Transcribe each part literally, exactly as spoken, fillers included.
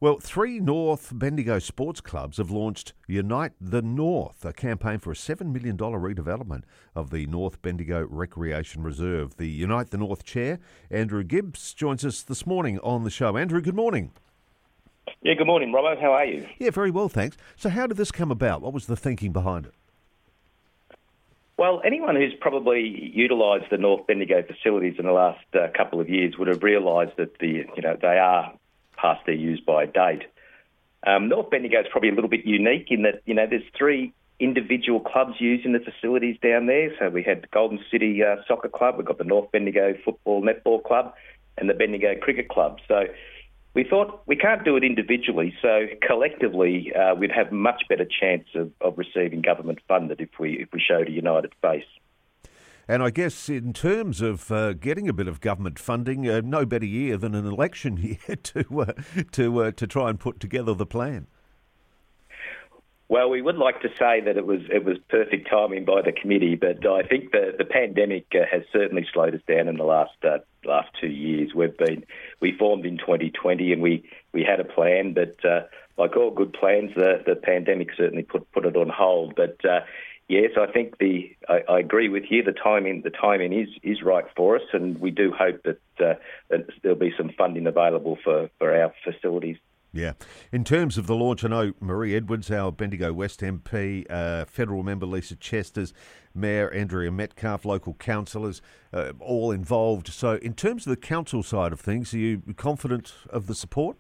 Well, three North Bendigo sports clubs have launched Unite the North, a campaign for a seven million dollars redevelopment of the North Bendigo Recreation Reserve. The Unite the North chair, Andrew Gibbs, joins us this morning on the show. Andrew, good morning. Yeah, good morning, Robbo. How are you? Yeah, very well, thanks. So how did this come about? What was the thinking behind it? Well, anyone who's probably utilised the North Bendigo facilities in the last uh, couple of years would have realised that the you know they are past their use-by date. Um, North Bendigo is probably a little bit unique in that you know there's three individual clubs using the facilities down there. So we had the Golden City uh, Soccer Club, we've got the North Bendigo Football Netball Club, and the Bendigo Cricket Club. So we thought we can't do it individually, so collectively uh, we'd have much better chance of, of receiving government funded if we if we showed a united face. And I guess in terms of uh, getting a bit of government funding, uh, no better year than an election year to uh, to uh, to try and put together the plan. Well, we would like to say that it was it was perfect timing by the committee, but I think the the pandemic uh, has certainly slowed us down in the last uh, last two years. We've been we formed in twenty twenty and we, we had a plan, but uh, like all good plans, the the pandemic certainly put put it on hold. But uh, yes, I think the I, I agree with you. The timing the timing is is right for us, and we do hope that, uh, that there'll be some funding available for, for our facilities. Yeah. In terms of the launch, I know Marie Edwards, our Bendigo West M P, uh, federal member Lisa Chesters, Mayor Andrea Metcalf, local councillors, uh, all involved. So in terms of the council side of things, are you confident of the support?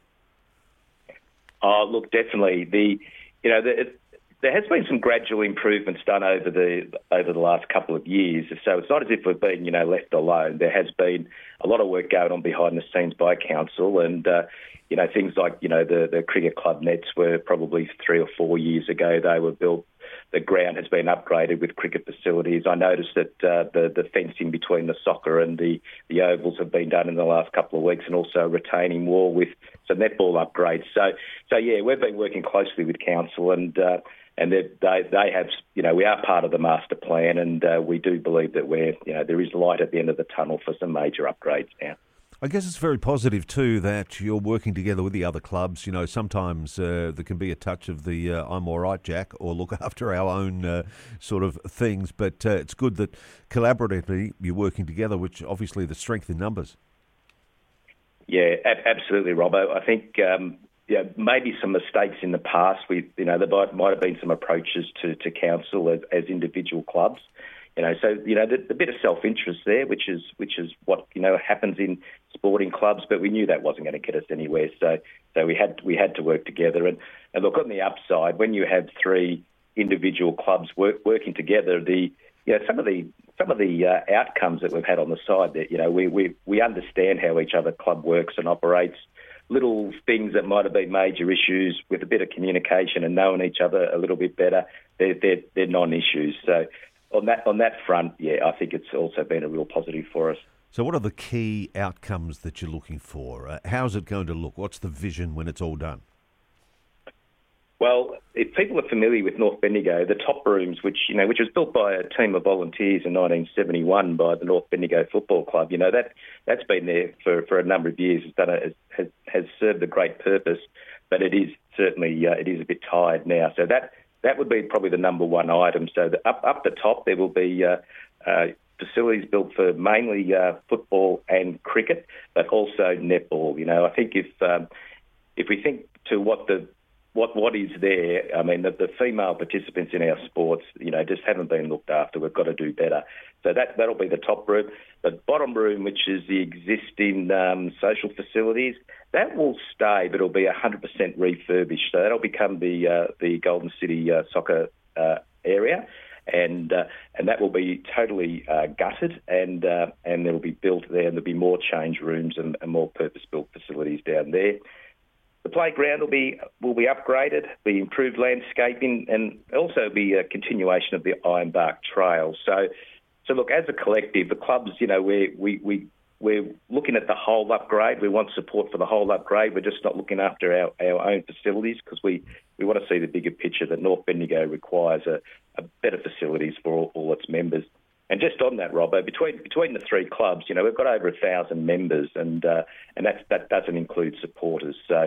Oh, look, definitely. The you know the, it, there has been some gradual improvements done over the over the last couple of years. So it's not as if we've been you know left alone. There has been a lot of work going on behind the scenes by council, and uh, you know things like you know the the cricket club nets were probably three or four years ago. They were built. The ground has been upgraded with cricket facilities. I noticed that uh, the the fencing between the soccer and the the ovals have been done in the last couple of weeks, and also a retaining wall with some netball upgrades. So so yeah, we've been working closely with council, and uh, and they they have you know we are part of the master plan, and uh, we do believe that we're you know there is light at the end of the tunnel for some major upgrades now. I guess it's very positive too that you're working together with the other clubs. You know, sometimes uh, there can be a touch of the uh, I'm all right, Jack, or look after our own uh, sort of things. But uh, it's good that collaboratively you're working together, which obviously the strength in numbers. Yeah, ab- absolutely, Robbo. I think um, yeah, maybe some mistakes in the past. We, you know, there might, might have been some approaches to, to council as, as individual clubs. You know, so you know, the, the bit of self-interest there, which is which is what you know happens in sporting clubs, but we knew that wasn't going to get us anywhere. So, so we had we had to work together. And, and look, on the upside, when you have three individual clubs work, working together, the you know some of the some of the uh, outcomes that we've had on the side, that you know we, we we understand how each other club works and operates. Little things that might have been major issues, with a bit of communication and knowing each other a little bit better, they're they're, they're non-issues. So. On that on that front, yeah, I think it's also been a real positive for us. So what are the key outcomes that you're looking for? Uh, how's it going to look? What's the vision when it's all done? Well, if people are familiar with North Bendigo, the top rooms, which you know, which was built by a team of volunteers in nineteen seventy-one by the North Bendigo Football Club, you know that that's been there for, for a number of years. It's done a, has has served a great purpose, but it is certainly uh, it is a bit tired now. So that. That would be probably the number one item. So the, up up the top, there will be uh, uh, facilities built for mainly uh, football and cricket, but also netball. You know, I think if um, if we think to what the what what is there, I mean, the, the female participants in our sports, you know, just haven't been looked after. We've got to do better. So that that'll be the top room. The bottom room, which is the existing um, social facilities, that will stay, but it'll be one hundred percent refurbished. So that'll become the uh, the Golden City uh, soccer uh, area, and uh, and that will be totally uh, gutted, and uh, and it'll be built there, and there'll be more change rooms and, and more purpose-built facilities down there. The playground will be will be upgraded, be improved landscaping, and also be a continuation of the Ironbark Trail. So, so look, as a collective, the clubs, you know, we we we we're looking at the whole upgrade. We want support for the whole upgrade. We're just not looking after our, our own facilities, because we, we want to see the bigger picture that North Bendigo requires a, a better facilities for all, all its members. And just on that, Robbo, between between the three clubs, you know, we've got over a thousand members, and uh, and that's, that doesn't include supporters. So,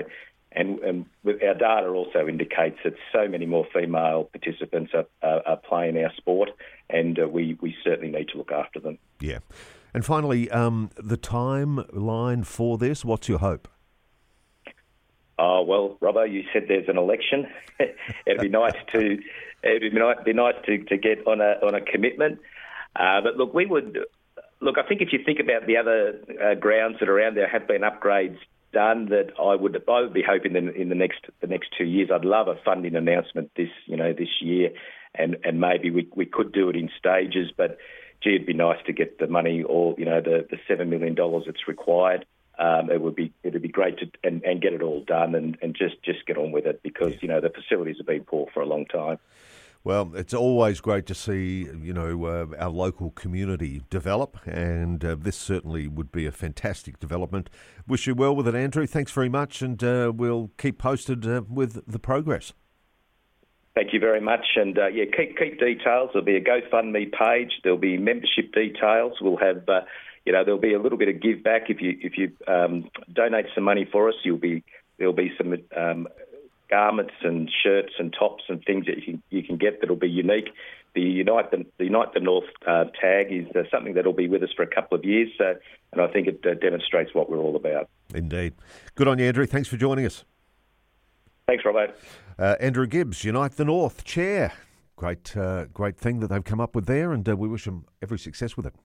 And, and with our data also indicates that so many more female participants are, are, are playing our sport, and uh, we, we certainly need to look after them. Yeah. And finally, um, the timeline for this, what's your hope? Oh, well, Robbo, you said there's an election. It'd be nice to it'd be nice, be nice to, to get on a on a commitment. Uh, but look, we would look. I think if you think about the other uh, grounds that are around, there have been upgrades done that I would I would be hoping that in the next the next two years. I'd love a funding announcement this you know this year, and, and maybe we we could do it in stages. But gee, it'd be nice to get the money, or you know the the seven million dollars that's required. Um, it would be it'd be great to and, and get it all done and, and just, just get on with it, because you know the facilities have been poor for a long time. Well, it's always great to see you know uh, our local community develop, and uh, this certainly would be a fantastic development. Wish you well with it, Andrew. Thanks very much, and uh, we'll keep posted uh, with the progress. Thank you very much, and uh, yeah, keep keep details. There'll be a GoFundMe page. There'll be membership details. We'll have. Uh, You know, there'll be a little bit of give back if you if you um, donate some money for us. You'll be there'll be some um, garments and shirts and tops and things that you can, you can get that'll be unique. The Unite the, the Unite the North uh, tag is uh, something that'll be with us for a couple of years, so, and I think it uh, demonstrates what we're all about. Indeed. Good on you, Andrew. Thanks for joining us. Thanks, Robbo. Uh, Andrew Gibbs, Unite the North chair. Great, uh, great thing that they've come up with there, and uh, we wish them every success with it.